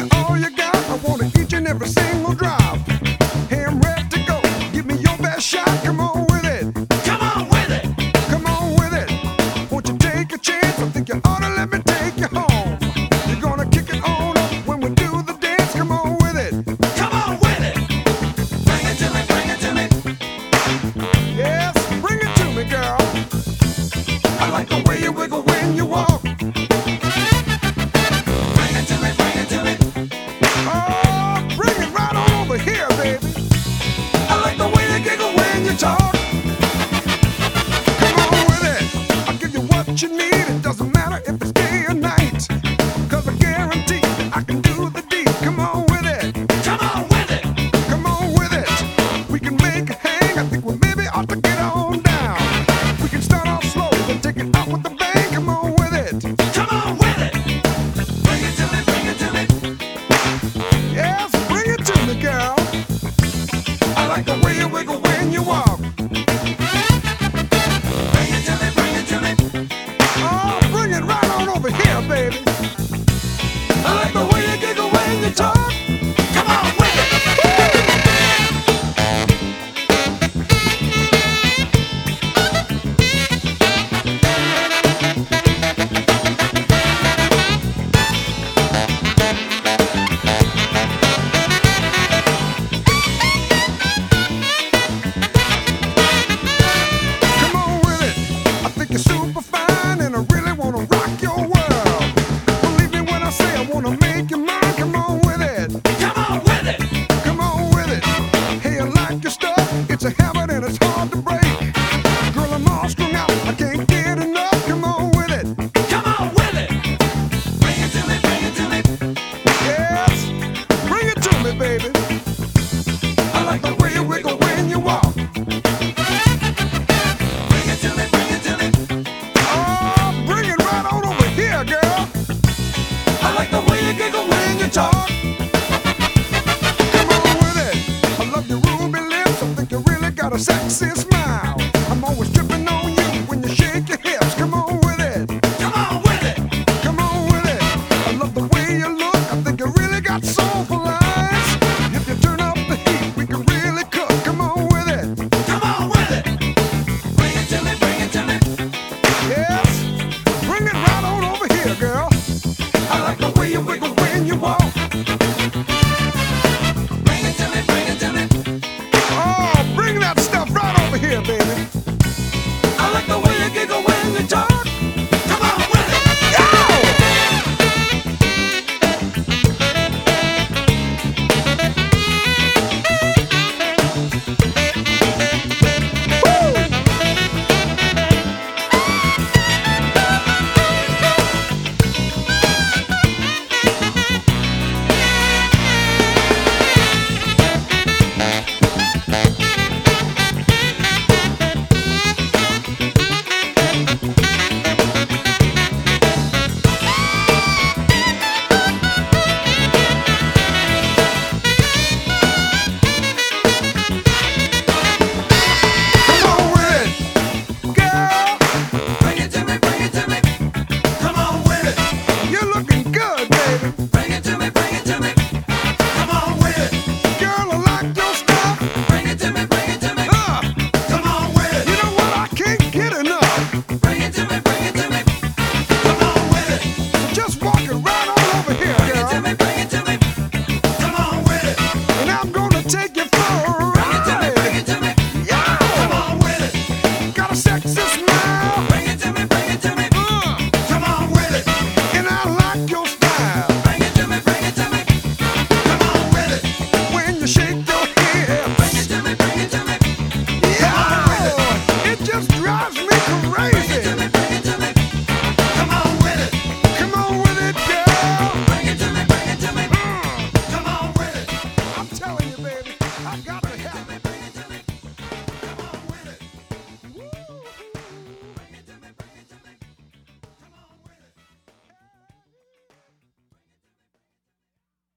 me all you got. I want it each and every single drop. Hey, I'm ready to go. Give me your best shot. Come on with it. Come on with it. Come on with it. Won't you take a chance? I think you ought to let me take you home. You're gonna kick it on up when we do the dance. Come on with it. Come on with it. Bring it to me, bring it to me. Yes, bring it to me, girl. I like the way you wiggle when you walk. Bring it to me, bring it to me. Oh, bring it right on over here, baby. I like the way you giggle when you talk. Come on with it. I'll give you what you need. It doesn't matter if it's day or night. 'Cause I guarantee that I can do the deed. Come on with it. Come on with it. Come on with it. We can make a hang. I think we maybe ought to get on down. We can start off slow, then take it out with the